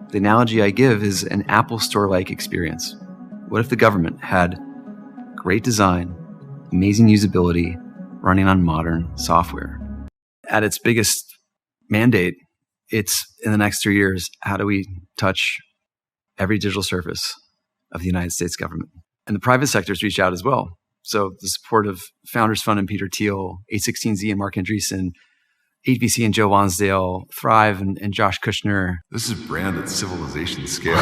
The analogy I give is an Apple Store-like experience. What if the government had great design, amazing usability, running on modern software? At its biggest mandate, it's in the next 3 years, how do we touch every digital surface of the United States government? And the private sector has reached out as well. So the support of Founders Fund and Peter Thiel, A16Z and Mark Andreessen, 8VC and Joe Lonsdale, Thrive and Josh Kushner. This is brand at civilization scale.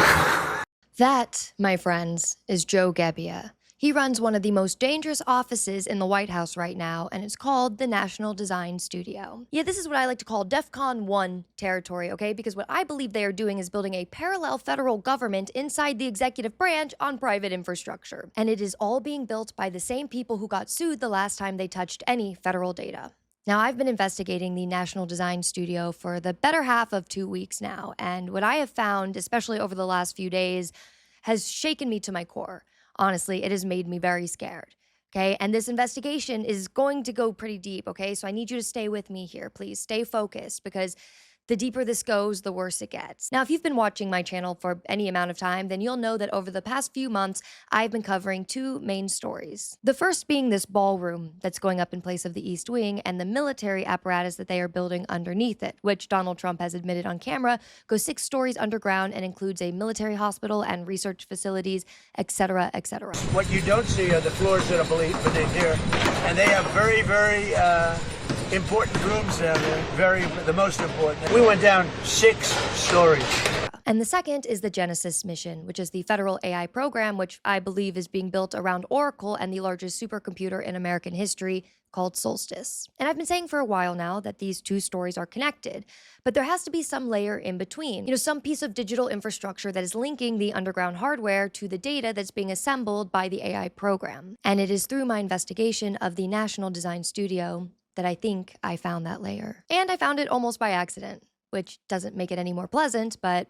That, my friends, is Joe Gebbia. He runs one of the most dangerous offices in the White House right now, and it's called the National Design Studio. Yeah, this is what I like to call DEFCON 1 territory, okay? Because what I believe they are doing is building a parallel federal government inside the executive branch on private infrastructure. And it is all being built by the same people who got sued the last time they touched any federal data. Now, I've been investigating the National Design Studio for the better half of 2 weeks now, and what I have found, especially over the last few days, has shaken me to my core. Honestly, it has made me very scared, okay? And this investigation is going to go pretty deep, okay? So I need you to stay with me here, please. Stay focused, because the deeper this goes, the worse it gets. Now, if you've been watching my channel for any amount of time, then you'll know that over the past few months, I've been covering two main stories. The first being this ballroom that's going up in place of the East Wing and the military apparatus that they are building underneath it, which Donald Trump has admitted on camera goes 6 stories underground and includes a military hospital and research facilities, etc., etc. What you don't see are the floors that are beneath here, and they have very, very important rooms down there, the most important. We went down 6 stories. And the second is the Genesis mission, which is the federal AI program, which I believe is being built around Oracle and the largest supercomputer in American history called Solstice. And I've been saying for a while now that these two stories are connected, but there has to be some layer in between. You know, some piece of digital infrastructure that is linking the underground hardware to the data that's being assembled by the AI program. And it is through my investigation of the National Design Studio that I think I found that layer. And I found it almost by accident, which doesn't make it any more pleasant, but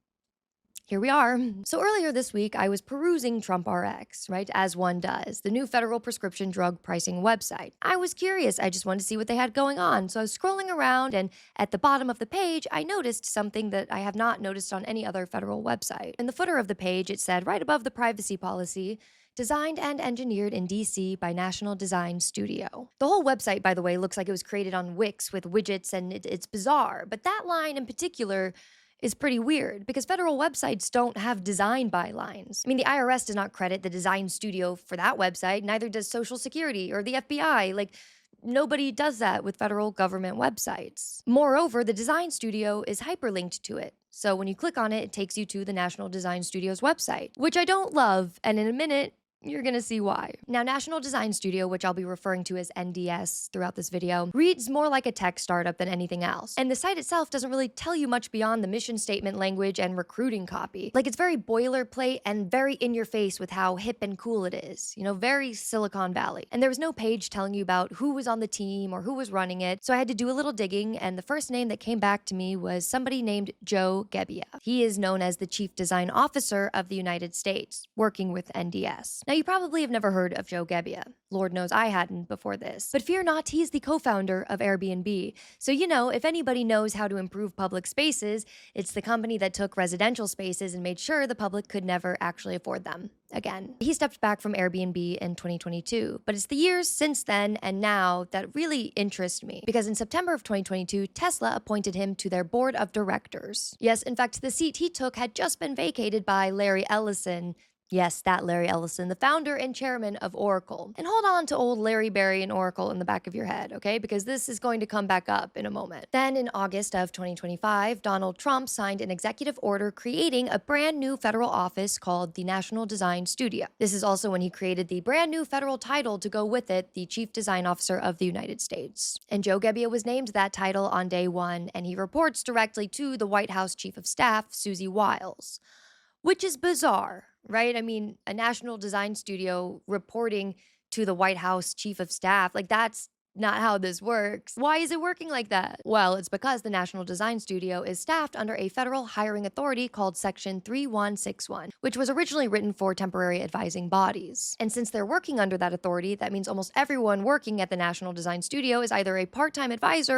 here we are. So earlier this week, I was perusing TrumpRx, right, as one does, the new federal prescription drug pricing website. I was curious. I just wanted to see what they had going on. So I was scrolling around, and at the bottom of the page, I noticed something that I have not noticed on any other federal website. In the footer of the page, it said right above the privacy policy, designed and engineered in DC by National Design Studio. The whole website, by the way, looks like it was created on Wix with widgets, and it's bizarre. But that line in particular is pretty weird because federal websites don't have design bylines. I mean, the IRS does not credit the design studio for that website, neither does Social Security or the FBI. Like, nobody does that with federal government websites. Moreover, the design studio is hyperlinked to it. So when you click on it, it takes you to the National Design Studio's website, which I don't love, and in a minute, you're gonna see why. Now, National Design Studio, which I'll be referring to as NDS throughout this video, reads more like a tech startup than anything else. And the site itself doesn't really tell you much beyond the mission statement language and recruiting copy. Like, it's very boilerplate and very in your face with how hip and cool it is. You know, very Silicon Valley. And there was no page telling you about who was on the team or who was running it. So I had to do a little digging, and the first name that came back to me was somebody named Joe Gebbia. He is known as the Chief Design Officer of the United States, working with NDS. Now, you probably have never heard of Joe Gebbia. Lord knows I hadn't before this. But fear not, he's the co-founder of Airbnb. So, you know, if anybody knows how to improve public spaces, it's the company that took residential spaces and made sure the public could never actually afford them again. He stepped back from Airbnb in 2022, but it's the years since then and now that really interest me, because in September of 2022, Tesla appointed him to their board of directors. Yes, in fact, the seat he took had just been vacated by Larry Ellison. Yes, that Larry Ellison, the founder and chairman of Oracle. And hold on to old Larry Berry and Oracle in the back of your head, okay? Because this is going to come back up in a moment. Then in August of 2025, Donald Trump signed an executive order creating a brand new federal office called the National Design Studio. This is also when he created the brand new federal title to go with it, the Chief Design Officer of the United States. And Joe Gebbia was named that title on day one, and he reports directly to the White House Chief of Staff, Susie Wiles, which is bizarre, right? I mean, a National Design Studio reporting to the White House Chief of Staff, like, that's not how this works. Why is it working like that? Well, it's because the National Design Studio is staffed under a federal hiring authority called Section 3161, which was originally written for temporary advising bodies. And since they're working under that authority, that means almost everyone working at the National Design Studio is either a part-time advisor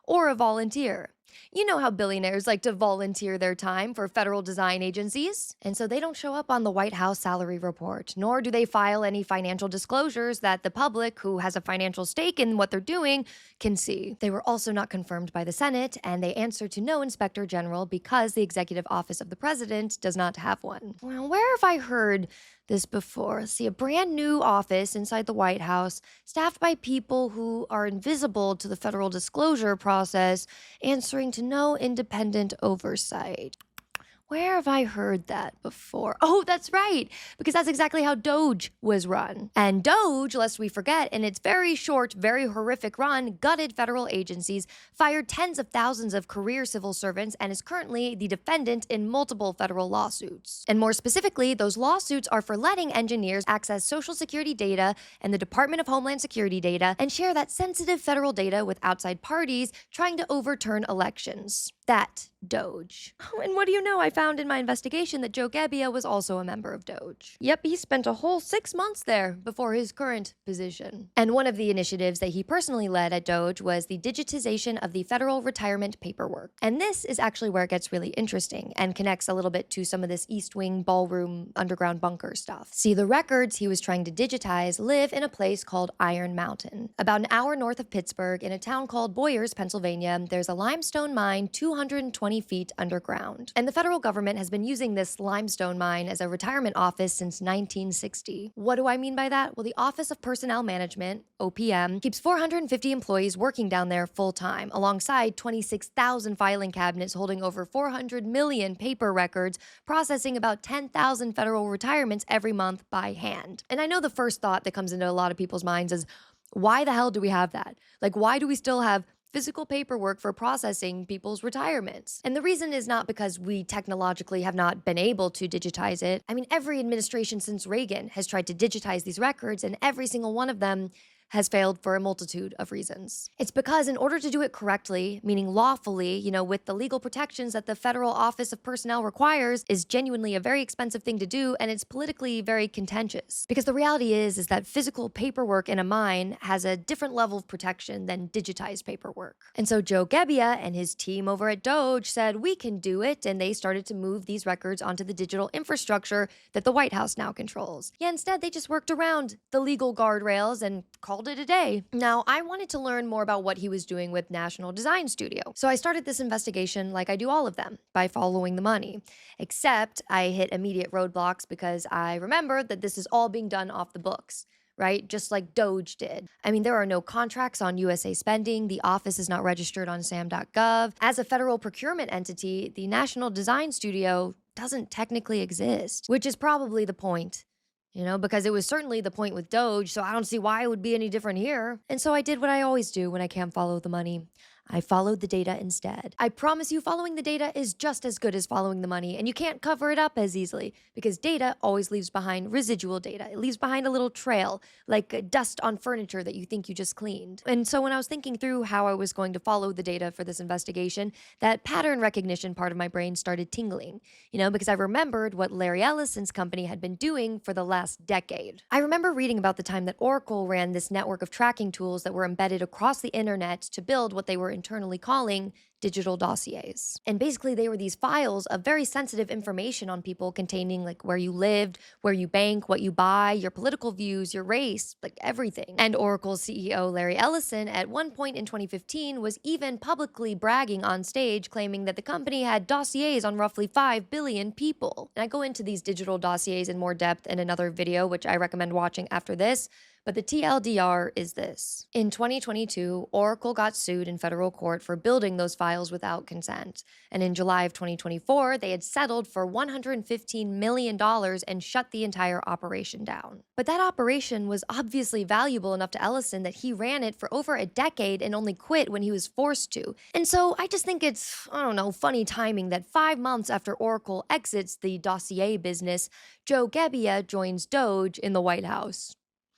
or a volunteer. You know how billionaires like to volunteer their time for federal design agencies. And so they don't show up on the White House salary report, nor do they file any financial disclosures that the public, who has a financial stake in what they're doing, can see. They were also not confirmed by the Senate, and they answer to no inspector general because the executive office of the president does not have one. Well, where have I heard this before? See, a brand new office inside the White House, staffed by people who are invisible to the federal disclosure process, answering to no independent oversight. Where have I heard that before? Oh, that's right, because that's exactly how DOGE was run. And DOGE, lest we forget, in its very short, very horrific run, gutted federal agencies, fired tens of thousands of career civil servants, and is currently the defendant in multiple federal lawsuits. And more specifically, those lawsuits are for letting engineers access Social Security data and the Department of Homeland Security data and share that sensitive federal data with outside parties trying to overturn elections. That DOGE. Oh, and what do you know? I found in my investigation that Joe Gebbia was also a member of DOGE. Yep, he spent a whole 6 months there before his current position. And one of the initiatives that he personally led at DOGE was the digitization of the federal retirement paperwork. And this is actually where it gets really interesting and connects a little bit to some of this East Wing ballroom underground bunker stuff. See, the records he was trying to digitize live in a place called Iron Mountain. About an hour north of Pittsburgh, in a town called Boyers, Pennsylvania, there's a limestone mine 220 feet underground. And the federal government has been using this limestone mine as a retirement office since 1960. What do I mean by that? Well, the Office of Personnel Management, OPM, keeps 450 employees working down there full-time, alongside 26,000 filing cabinets holding over 400 million paper records, processing about 10,000 federal retirements every month by hand. And I know the first thought that comes into a lot of people's minds is, why the hell do we have that? Like, why do we still have physical paperwork for processing people's retirements? And the reason is not because we technologically have not been able to digitize it. I mean, every administration since Reagan has tried to digitize these records, and every single one of them has failed for a multitude of reasons. It's because in order to do it correctly, meaning lawfully, with the legal protections that the Federal Office of Personnel requires, is genuinely a very expensive thing to do, and it's politically very contentious. Because the reality is that physical paperwork in a mine has a different level of protection than digitized paperwork. And so Joe Gebbia and his team over at DOGE said, we can do it, and they started to move these records onto the digital infrastructure that the White House now controls. Yeah, instead they just worked around the legal guardrails and called it a day. Now, I wanted to learn more about what he was doing with National Design Studio. So I started this investigation like I do all of them, by following the money. Except I hit immediate roadblocks because I remembered that this is all being done off the books, right? Just like DOGE did. I mean, there are no contracts on USA Spending. The office is not registered on SAM.gov. As a federal procurement entity, the National Design Studio doesn't technically exist, which is probably the point. Because it was certainly the point with DOGE, so I don't see why it would be any different here. And so I did what I always do when I can't follow the money. I followed the data instead. I promise you, following the data is just as good as following the money, and you can't cover it up as easily, because data always leaves behind residual data. It leaves behind a little trail, like dust on furniture that you think you just cleaned. And so when I was thinking through how I was going to follow the data for this investigation, that pattern recognition part of my brain started tingling, because I remembered what Larry Ellison's company had been doing for the last decade. I remember reading about the time that Oracle ran this network of tracking tools that were embedded across the internet to build what they were internally calling digital dossiers. And basically they were these files of very sensitive information on people containing like where you lived, where you bank, what you buy, your political views, your race, like everything. And Oracle's CEO Larry Ellison at one point in 2015 was even publicly bragging on stage, claiming that the company had dossiers on roughly 5 billion people. And I go into these digital dossiers in more depth in another video, which I recommend watching after this. But the TLDR is this. In 2022, Oracle got sued in federal court for building those files without consent. And in July of 2024, they had settled for $115 million and shut the entire operation down. But that operation was obviously valuable enough to Ellison that he ran it for over a decade and only quit when he was forced to. And so I just think it's, funny timing that 5 months after Oracle exits the dossier business, Joe Gebbia joins DOGE in the White House.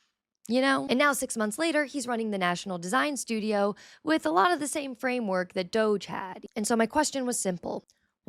And now 6 months later, he's running the National Design Studio with a lot of the same framework that DOGE had. And so my question was simple.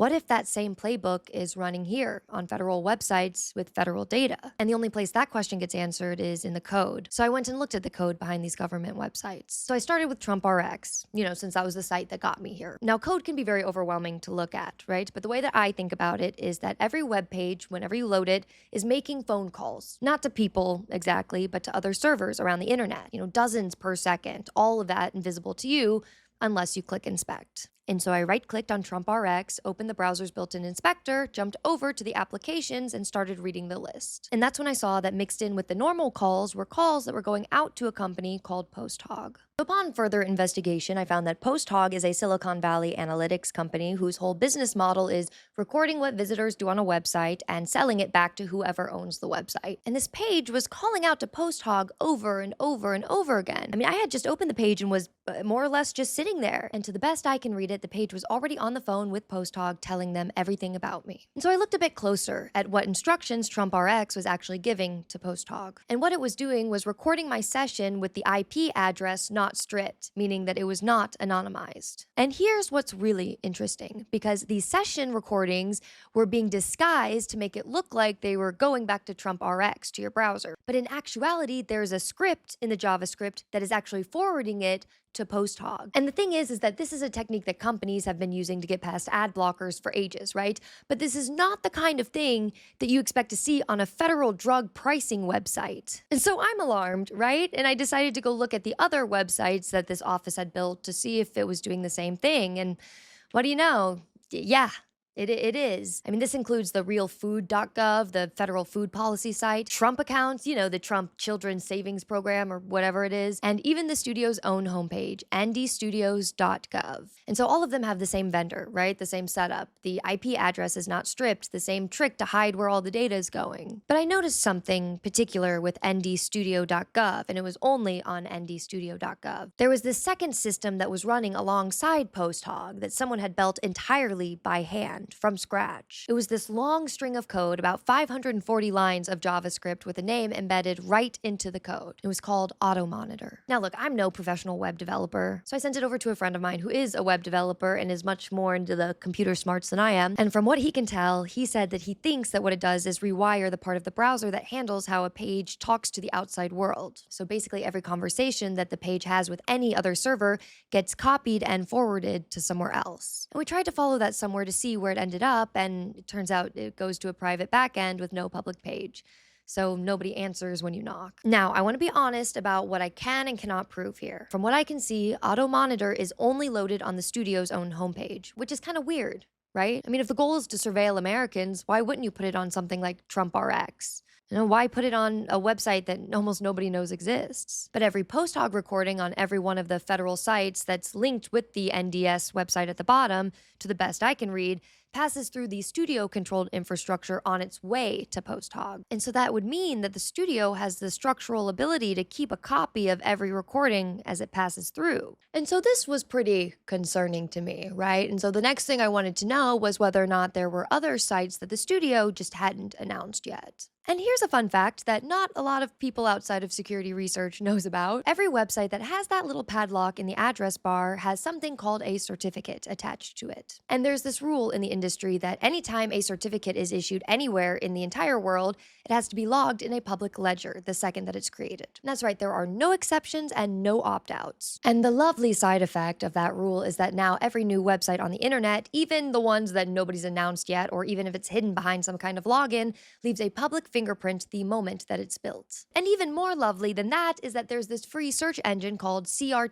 What if that same playbook is running here on federal websites with federal data? And the only place that question gets answered is in the code. So I went and looked at the code behind these government websites. So I started with TrumpRx, since that was the site that got me here. Now, code can be very overwhelming to look at, right? But the way that I think about it is that every web page, whenever you load it, is making phone calls, not to people exactly, but to other servers around the internet, dozens per second, all of that invisible to you unless you click inspect. And so I right-clicked on TrumpRx, opened the browser's built-in inspector, jumped over to the applications, and started reading the list. And that's when I saw that mixed in with the normal calls were calls that were going out to a company called PostHog. Upon further investigation, I found that PostHog is a Silicon Valley analytics company whose whole business model is recording what visitors do on a website and selling it back to whoever owns the website. And this page was calling out to PostHog over and over and over again. I mean, I had just opened the page and was more or less just sitting there. And to the best I can read it, the page was already on the phone with PostHog telling them everything about me. And so I looked a bit closer at what instructions TrumpRx was actually giving to PostHog. And what it was doing was recording my session with the IP address not stripped, meaning that it was not anonymized. And here's what's really interesting, because these session recordings were being disguised to make it look like they were going back to TrumpRx, to your browser. But in actuality, there's a script in the JavaScript that is actually forwarding it to PostHog. And the thing is that this is a technique that companies have been using to get past ad blockers for ages, right? But this is not the kind of thing that you expect to see on a federal drug pricing website. And so I'm alarmed, right? And I decided to go look at the other websites that this office had built to see if it was doing the same thing. And what do you know? Yeah. It is. I mean, this includes the realfood.gov, the federal food policy site, Trump accounts, the Trump Children's Savings Program or whatever it is, and even the studio's own homepage, ndstudios.gov. And so all of them have the same vendor, right? The same setup. The IP address is not stripped, the same trick to hide where all the data is going. But I noticed something particular with ndstudio.gov, and it was only on ndstudio.gov. There was this second system that was running alongside PostHog that someone had built entirely by hand, from scratch. It was this long string of code, about 540 lines of JavaScript with a name embedded right into the code. It was called AutoMonitor. Now look, I'm no professional web developer, so I sent it over to a friend of mine who is a web developer and is much more into the computer smarts than I am. And from what he can tell, he said that he thinks that what it does is rewire the part of the browser that handles how a page talks to the outside world. So basically every conversation that the page has with any other server gets copied and forwarded to somewhere else. And we tried to follow that somewhere to see where it ended up, and it turns out it goes to a private backend with no public page. So nobody answers when you knock. Now, I want to be honest about what I can and cannot prove here. From what I can see, AutoMonitor is only loaded on the studio's own homepage, which is kind of weird, right? I mean, if the goal is to surveil Americans, why wouldn't you put it on something like TrumpRx? Why put it on a website that almost nobody knows exists? But every PostHog recording on every one of the federal sites that's linked with the NDS website at the bottom, to the best I can read, passes through the studio-controlled infrastructure on its way to PostHog. And so that would mean that the studio has the structural ability to keep a copy of every recording as it passes through. And so this was pretty concerning to me, right? And so the next thing I wanted to know was whether or not there were other sites that the studio just hadn't announced yet. And here's a fun fact that not a lot of people outside of security research knows about. Every website that has that little padlock in the address bar has something called a certificate attached to it. And there's this rule in the industry that anytime a certificate is issued anywhere in the entire world, it has to be logged in a public ledger the second that it's created. And that's right, there are no exceptions and no opt-outs. And the lovely side effect of that rule is that now every new website on the internet, even the ones that nobody's announced yet, or even if it's hidden behind some kind of login, leaves a public fingerprint the moment that it's built. And even more lovely than that is that there's this free search engine called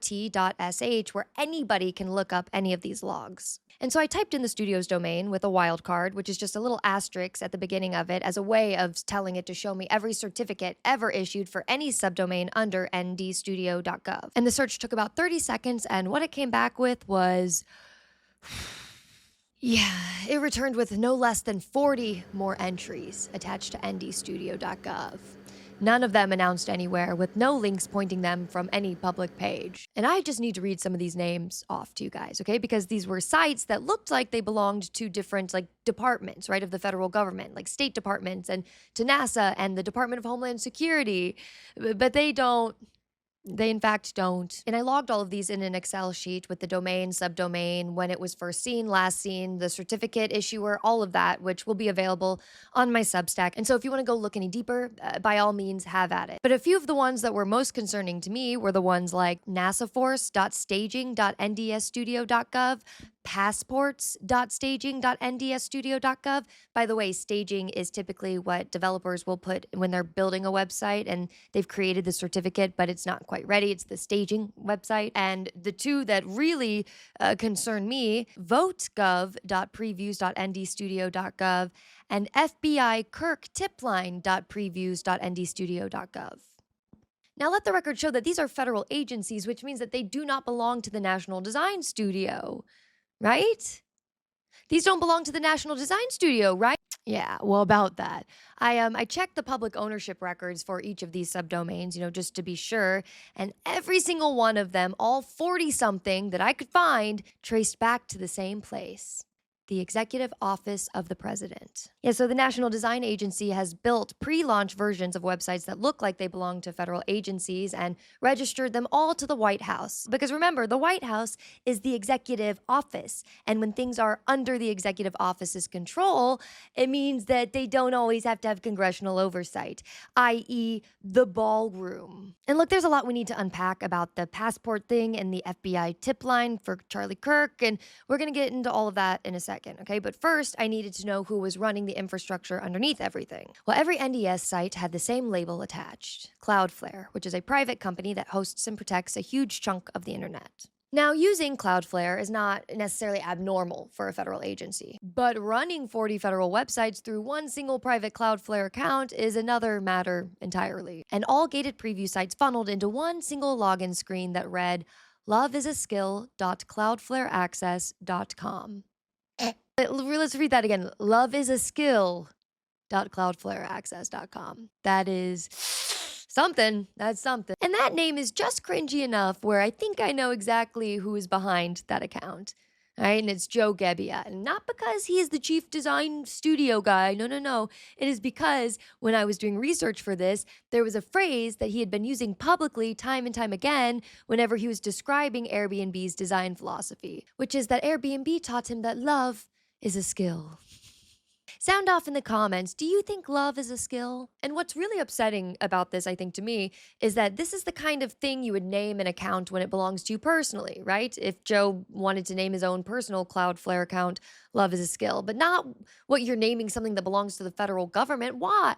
crt.sh where anybody can look up any of these logs. And so I typed in the studio's domain with a wildcard, which is just a little asterisk at the beginning of it as a way of telling it to show me every certificate ever issued for any subdomain under ndstudio.gov. And the search took about 30 seconds, and what it came back with was... yeah, it returned with no less than 40 more entries attached to ndstudio.gov. None of them announced anywhere, with no links pointing them from any public page. And I just need to read some of these names off to you guys, okay? Because these were sites that looked like they belonged to different, departments, right, of the federal government, like state departments, and to NASA and the Department of Homeland Security. But they don't They in fact don't. And I logged all of these in an Excel sheet with the domain, subdomain, when it was first seen, last seen, the certificate issuer, all of that, which will be available on my Substack. And so if you want to go look any deeper, by all means, have at it. But a few of the ones that were most concerning to me were the ones like nasaforce.staging.ndsstudio.gov, passports.staging.ndsstudio.gov. By the way, staging is typically what developers will put when they're building a website and they've created the certificate, but it's not quite ready. It's the staging website. And the two that really concern me, votegov.previews.ndstudio.gov and FBIKirkTipline.previews.ndstudio.gov. Now, let the record show that these are federal agencies, which means that they do not belong to the National Design Studio, right? These don't belong to the National Design Studio, right? Yeah, well, about that. I checked the public ownership records for each of these subdomains, just to be sure, and every single one of them, all 40-something that I could find, traced back to the same place. The Executive Office of the President. Yeah, so the National Design Agency has built pre-launch versions of websites that look like they belong to federal agencies and registered them all to the White House. Because remember, the White House is the executive office. And when things are under the executive office's control, it means that they don't always have to have congressional oversight, i.e. the ballroom. And look, there's a lot we need to unpack about the passport thing and the FBI tip line for Charlie Kirk, and we're going to get into all of that in a second. Okay, but first I needed to know who was running the infrastructure underneath everything. Well, every NDS site had the same label attached, Cloudflare, which is a private company that hosts and protects a huge chunk of the internet. Now, using Cloudflare is not necessarily abnormal for a federal agency, but running 40 federal websites through one single private Cloudflare account is another matter entirely. And all gated preview sites funneled into one single login screen that read loveisaskill.cloudflareaccess.com. Let's read that again. Loveisaskill.cloudflareaccess.com. That is something. That's something. And that name is just cringy enough where I think I know exactly who is behind that account. All right, and it's Joe Gebbia. And not because he is the chief design studio guy. No. It is because when I was doing research for this, there was a phrase that he had been using publicly time and time again whenever he was describing Airbnb's design philosophy, which is that Airbnb taught him that love is a skill. Sound off in the comments. Do you think love is a skill? And what's really upsetting about this, I think, to me, is that this is the kind of thing you would name an account when it belongs to you personally, right? If Joe wanted to name his own personal Cloudflare account, love is a skill, but not what you're naming something that belongs to the federal government. Why?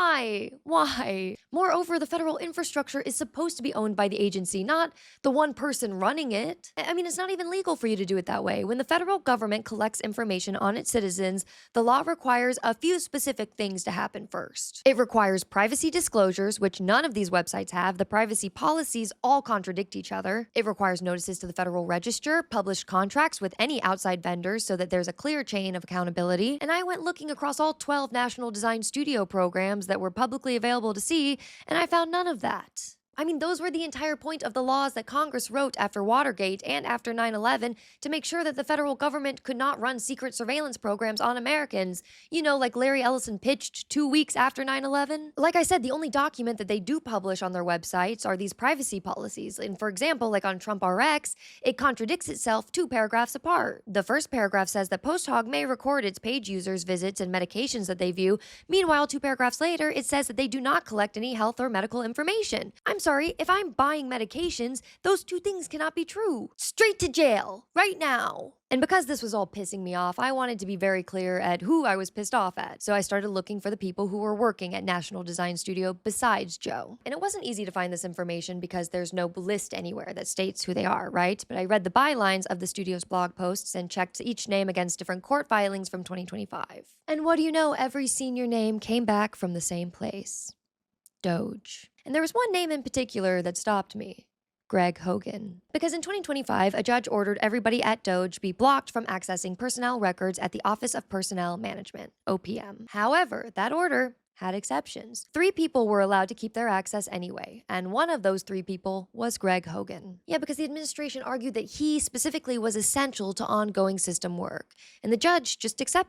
Moreover, the federal infrastructure is supposed to be owned by the agency, not the one person running it. I mean, it's not even legal for you to do it that way. When the federal government collects information on its citizens, the law requires a few specific things to happen first. It requires privacy disclosures, which none of these websites have. The privacy policies all contradict each other. It requires notices to the Federal Register, published contracts with any outside vendors so that there's a clear chain of accountability. And I went looking across all 12 National Design Studio programs that were publicly available to see, and I found none of that. I mean, those were the entire point of the laws that Congress wrote after Watergate and after 9/11 to make sure that the federal government could not run secret surveillance programs on Americans. Like Larry Ellison pitched 2 weeks after 9/11. Like I said, the only document that they do publish on their websites are these privacy policies. And for example, like on Trump RX, it contradicts itself 2 paragraphs apart. The first paragraph says that PostHog may record its page users' visits and medications that they view. Meanwhile, 2 paragraphs later, it says that they do not collect any health or medical information. I'm sorry, if I'm buying medications, those 2 things cannot be true. Straight to jail, right now. And because this was all pissing me off, I wanted to be very clear at who I was pissed off at. So I started looking for the people who were working at National Design Studio besides Joe. And it wasn't easy to find this information because there's no list anywhere that states who they are, right? But I read the bylines of the studio's blog posts and checked each name against different court filings from 2025. And what do you know? Every senior name came back from the same place. Doge. And there was one name in particular that stopped me. Greg Hogan. Because in 2025, a judge ordered everybody at Doge be blocked from accessing personnel records at the Office of Personnel Management, OPM. However, that order had exceptions. 3 people were allowed to keep their access anyway, and one of those 3 people was Greg Hogan. Yeah, because the administration argued that he specifically was essential to ongoing system work, and the judge just accepted it.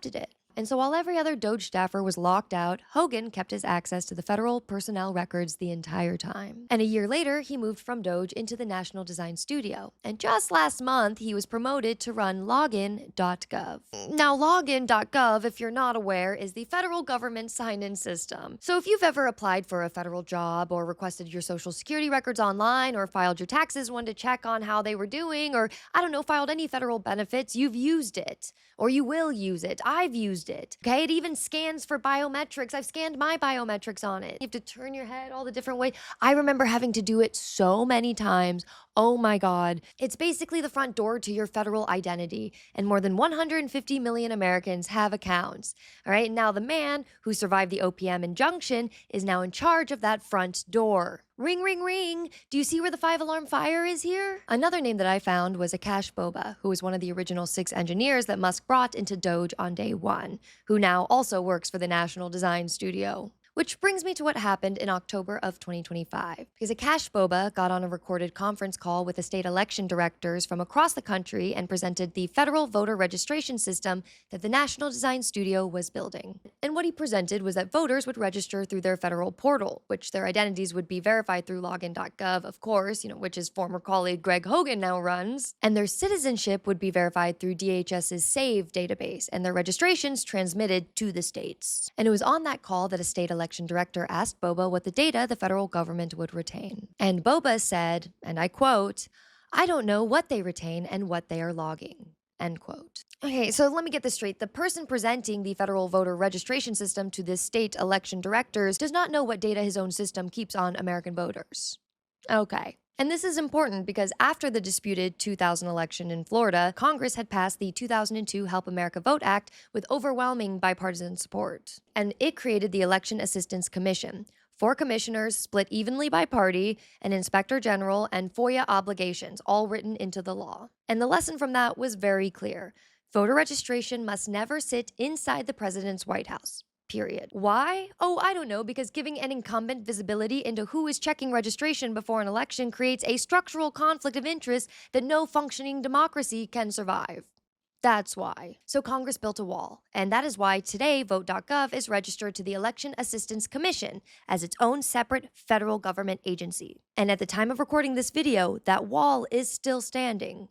And so while every other Doge staffer was locked out, Hogan kept his access to the federal personnel records the entire time. And a year later, he moved from Doge into the National Design Studio. And just last month, he was promoted to run login.gov. Now, login.gov, if you're not aware, is the federal government sign-in system. So if you've ever applied for a federal job or requested your social security records online or filed your taxes, wanted to check on how they were doing, or I don't know, filed any federal benefits, you've used it. Or you will use it. I've used it. Okay, it even scans for biometrics. I've scanned my biometrics on it. You have to turn your head all the different ways. I remember having to do it so many times. Oh my God. It's basically the front door to your federal identity, and more than 150 million Americans have accounts. All right, now the man who survived the OPM injunction is now in charge of that front door. Ring, ring, ring. Do you see where the 5-alarm fire is here? Another name that I found was Akash Boba, who was one of the original 6 engineers that Musk brought into Doge on day 1, who now also works for the National Design Studio. Which brings me to what happened in October of 2025. Because Akash Boba got on a recorded conference call with the state election directors from across the country and presented the federal voter registration system that the National Design Studio was building. And what he presented was that voters would register through their federal portal, which their identities would be verified through login.gov, of course, which his former colleague Greg Hogan now runs. And their citizenship would be verified through DHS's SAVE database, and their registrations transmitted to the states. And it was on that call that a state election director asked Boba what the data the federal government would retain. And Boba said, and I quote, "I don't know what they retain and what they are logging." End quote. Okay, so let me get this straight. The person presenting the federal voter registration system to the state election directors does not know what data his own system keeps on American voters. Okay. And this is important because after the disputed 2000 election in Florida, Congress had passed the 2002 Help America Vote Act with overwhelming bipartisan support. And it created the Election Assistance Commission, 4 commissioners split evenly by party, an inspector general, and FOIA obligations, all written into the law. And the lesson from that was very clear. Voter registration must never sit inside the president's White House. Period. Why? Oh, I don't know, because giving an incumbent visibility into who is checking registration before an election creates a structural conflict of interest that no functioning democracy can survive. That's why. So Congress built a wall, and that is why today Vote.gov is registered to the Election Assistance Commission as its own separate federal government agency. And at the time of recording this video, that wall is still standing.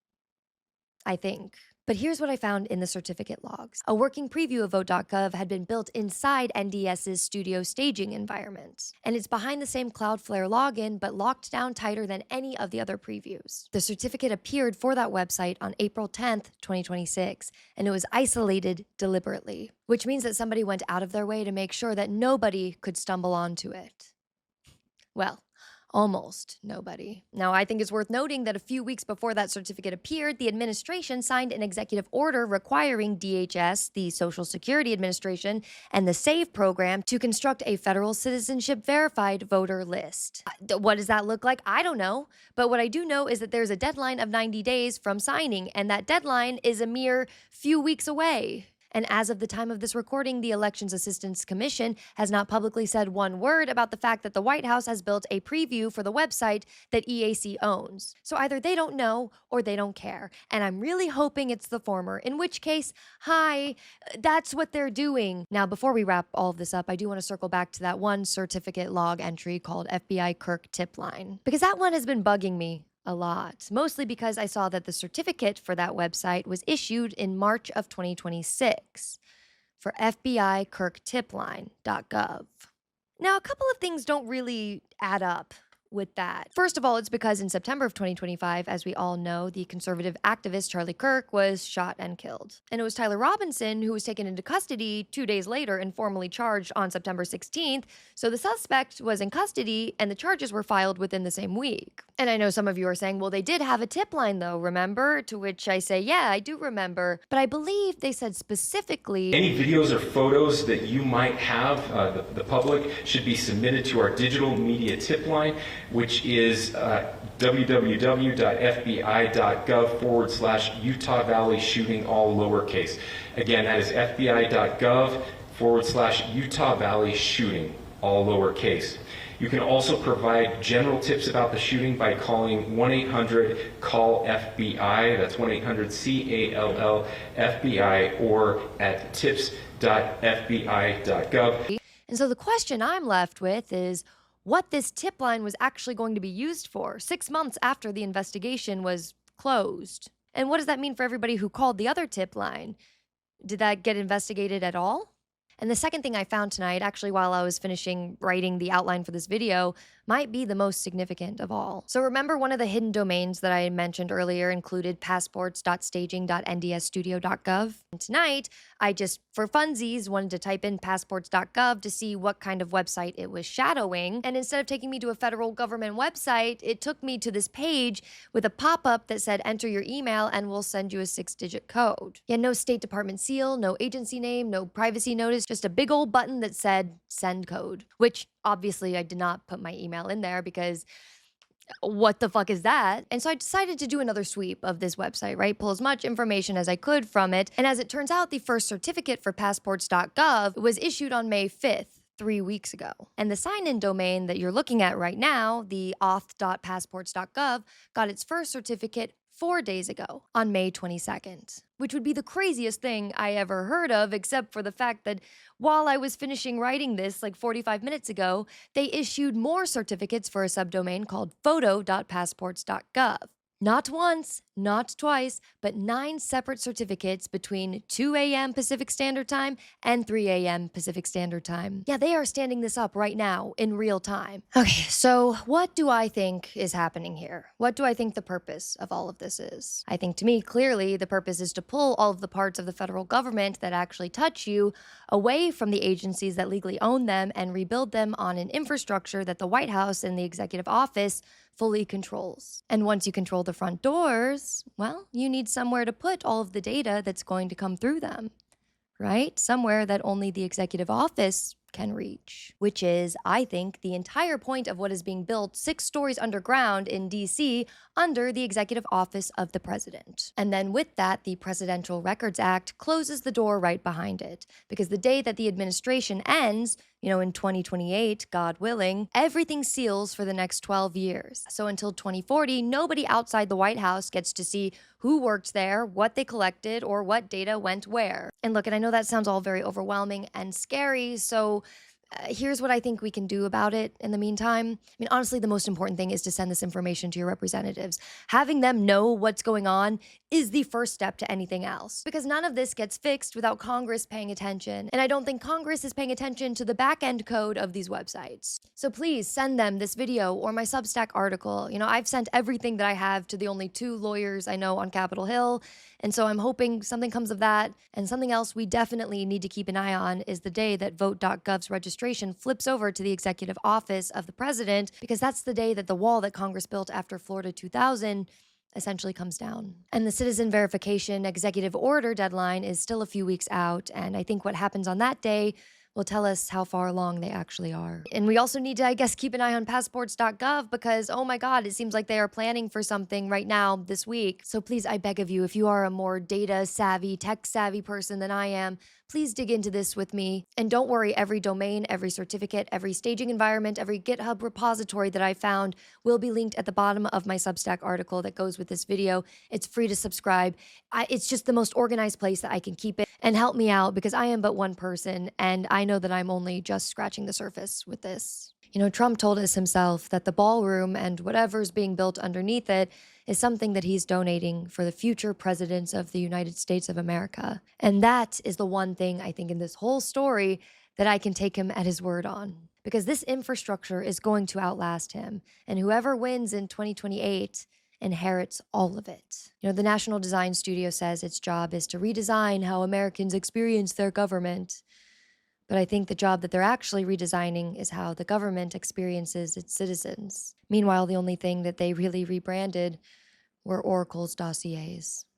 I think. But here's what I found in the certificate logs. A working preview of Vote.gov had been built inside NDS's studio staging environment. And it's behind the same Cloudflare login, but locked down tighter than any of the other previews. The certificate appeared for that website on April 10th, 2026, and it was isolated deliberately, which means that somebody went out of their way to make sure that nobody could stumble onto it. Well, almost nobody. Now, I think it's worth noting that a few weeks before that certificate appeared, the administration signed an executive order requiring DHS, the Social Security Administration, and the SAVE program to construct a federal citizenship verified voter list. What does that look like? I don't know. But what I do know is that there's a deadline of 90 days from signing, and that deadline is a mere few weeks away. And as of the time of this recording, the Elections Assistance Commission has not publicly said one word about the fact that the White House has built a preview for the website that EAC owns. So either they don't know or they don't care. And I'm really hoping it's the former, in which case, hi, that's what they're doing. Now, before we wrap all of this up, I do want to circle back to that one certificate log entry called FBI Kirk Tip Line, because that one has been bugging me a lot, mostly because I saw that the certificate for that website was issued in March of 2026 for FBIKirkTipline.gov. Now, a couple of things don't really add up with that. First of all, it's because in September of 2025, as we all know, the conservative activist Charlie Kirk was shot and killed. And it was Tyler Robinson who was taken into custody 2 days later and formally charged on September 16th. So the suspect was in custody and the charges were filed within the same week. And I know some of you are saying, well, they did have a tip line though, remember? To which I say, yeah, I do remember. But I believe they said specifically, any videos or photos that you might have, the public, should be submitted to our digital media tip line, which is www.fbi.gov/Utah Valley shooting, all lowercase. Again, that is fbi.gov/Utah Valley shooting, all lowercase. You can also provide general tips about the shooting by calling 1-800-CALL-FBI, that's 1-800-CALL-FBI, or at tips.fbi.gov. And so the question I'm left with is what this tip line was actually going to be used for 6 months after the investigation was closed. And what does that mean for everybody who called the other tip line? Did that get investigated at all? And the second thing I found tonight, actually while I was finishing writing the outline for this video, might be the most significant of all. So remember, one of the hidden domains that I mentioned earlier included passports.staging.ndsstudio.gov. And tonight, I just, for funsies, wanted to type in passports.gov to see what kind of website it was shadowing. And instead of taking me to a federal government website, it took me to this page with a pop-up that said, enter your email and we'll send you a 6-digit code. Yeah, no State Department seal, no agency name, no privacy notice, just a big old button that said send code, which obviously I did not put my email in there because what the fuck is that? And so I decided to do another sweep of this website, right? Pull as much information as I could from it. And as it turns out, the first certificate for passports.gov was issued on May 5th. 3 weeks ago. And the sign-in domain that you're looking at right now, the auth.passports.gov, got its first certificate 4 days ago on May 22nd, which would be the craziest thing I ever heard of, except for the fact that while I was finishing writing this like 45 minutes ago, they issued more certificates for a subdomain called photo.passports.gov. Not once, not twice, but 9 separate certificates between 2 a.m. Pacific Standard Time and 3 a.m. Pacific Standard Time. Yeah, they are standing this up right now in real time. Okay, so what do I think is happening here? What do I think the purpose of all of this is? I think to me, clearly, the purpose is to pull all of the parts of the federal government that actually touch you away from the agencies that legally own them and rebuild them on an infrastructure that the White House and the executive office fully controls. And once you control the front doors, well, you need somewhere to put all of the data that's going to come through them, right? Somewhere that only the executive office can reach, which is, I think, the entire point of what is being built 6 stories underground in DC under the executive office of the president. And then with that, the Presidential Records Act closes the door right behind it, because the day that the administration ends, in 2028, God willing, everything seals for the next 12 years. So until 2040, nobody outside the White House gets to see who worked there, what they collected, or what data went where. And look, and I know that sounds all very overwhelming and scary, so here's what I think we can do about it in the meantime. I mean, honestly, the most important thing is to send this information to your representatives. Having them know what's going on is the first step to anything else, because none of this gets fixed without Congress paying attention. And I don't think Congress is paying attention to the back-end code of these websites. So please send them this video or my Substack article. I've sent everything that I have to the only 2 lawyers I know on Capitol Hill. And so I'm hoping something comes of that. And something else we definitely need to keep an eye on is the day that vote.gov's registration flips over to the executive office of the president, because that's the day that the wall that Congress built after Florida 2000 essentially comes down. And the citizen verification executive order deadline is still a few weeks out. And I think what happens on that day will tell us how far along they actually are. And we also need to, I guess, keep an eye on passports.gov because, oh my God, it seems like they are planning for something right now this week. So please, I beg of you, if you are a more data savvy, tech savvy person than I am, please dig into this with me. And don't worry, every domain, every certificate, every staging environment, every GitHub repository that I found will be linked at the bottom of my Substack article that goes with this video. It's free to subscribe. It's just the most organized place that I can keep it. And help me out because I am but one person and I know that I'm only just scratching the surface with this. Trump told us himself that the ballroom and whatever's being built underneath it is something that he's donating for the future presidents of the United States of America. And that is the one thing I think in this whole story that I can take him at his word on. Because this infrastructure is going to outlast him. And whoever wins in 2028 inherits all of it. The National Design Studio says its job is to redesign how Americans experience their government. But I think the job that they're actually redesigning is how the government experiences its citizens. Meanwhile, the only thing that they really rebranded were Oracle's dossiers.